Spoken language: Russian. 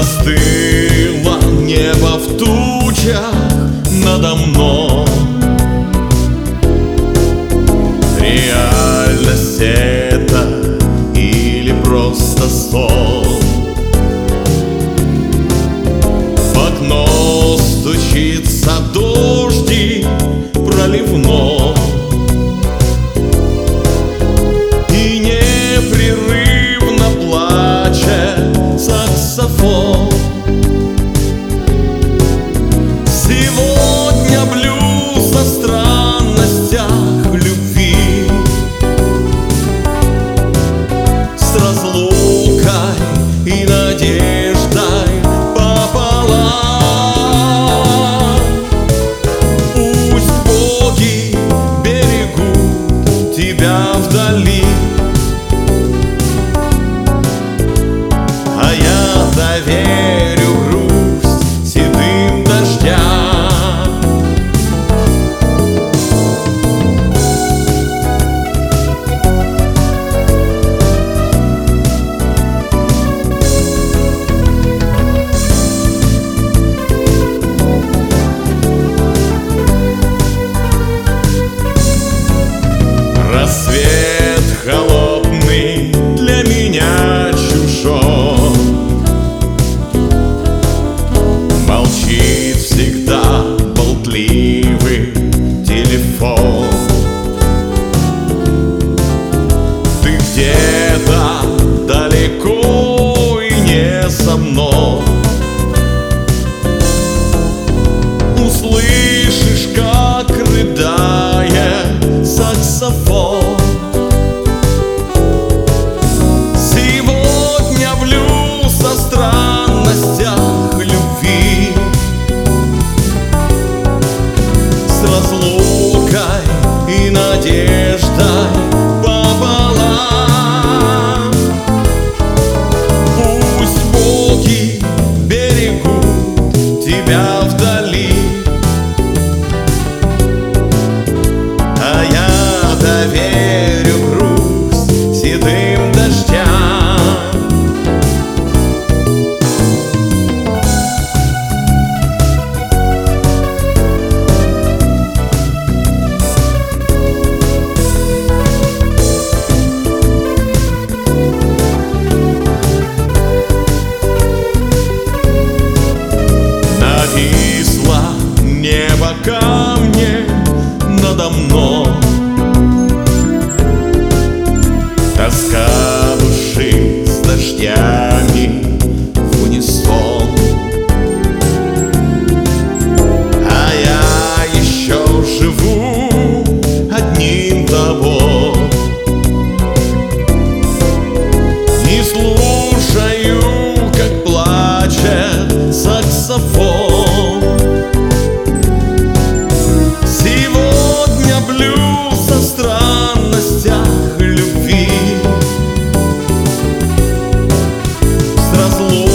Застыло небо в тучах надо мной. Реальность это или просто сон? В окно стучится дождик проливной, и непрерывно плачет саксофон. Сегодня блюз о странностях любви, с разлукой и надеждой пополам. Пусть боги берегут тебя вдали, а я доверю грусть седым дождям. Рассвет холодный для меня чужой, молчит всегда болтливый телефон. Ты где-то далеко и не со мной, услышишь, как рыдает саксофон. Сегодня блюз о странностях любви, с разлукой и надеждой пополам. Пусть боги берегут тебя вдали, а я доверю грусть седым дождям. Нависло небо камнем надо мной, тоска души с дождями в унисон. А я еще живу одним тобой и слушаю, как плачет саксофон. Сегодня блюз о странностях любви, с разлукой